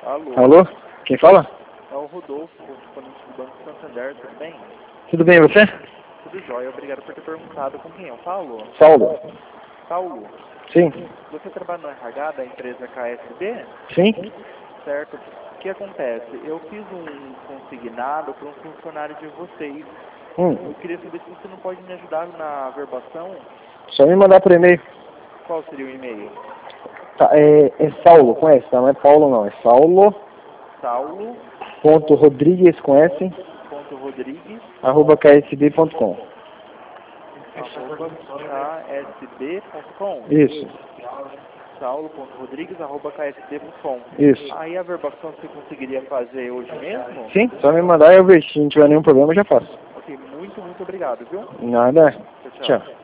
Alô? Alô? Quem fala? É o Rodolfo, correspondente do Banco Santander, tudo bem? Tudo bem, e você? Tudo jóia, obrigado por ter perguntado com quem eu falo. Saulo. Paulo, Sim. você trabalha no RH da empresa KSB? Sim? Certo. O que acontece? Eu fiz um consignado para um funcionário de vocês. Eu queria saber se você não pode me ajudar na averbação. Só me mandar por e-mail. Qual seria o e-mail? Tá, é Saulo, com S, tá? Não é Paulo não, é Saulo.Rodrigues com S, Saulo.rodrigues, @ksb.com. @ksb.com. Isso, Saulo.rodrigues@ksb.com. isso. Aí a averbação você conseguiria fazer hoje mesmo? Sim, só me mandar e eu vejo. Se não tiver nenhum problema, eu já faço. Ok, muito obrigado, viu? Nada. Tchau, tchau. Tchau.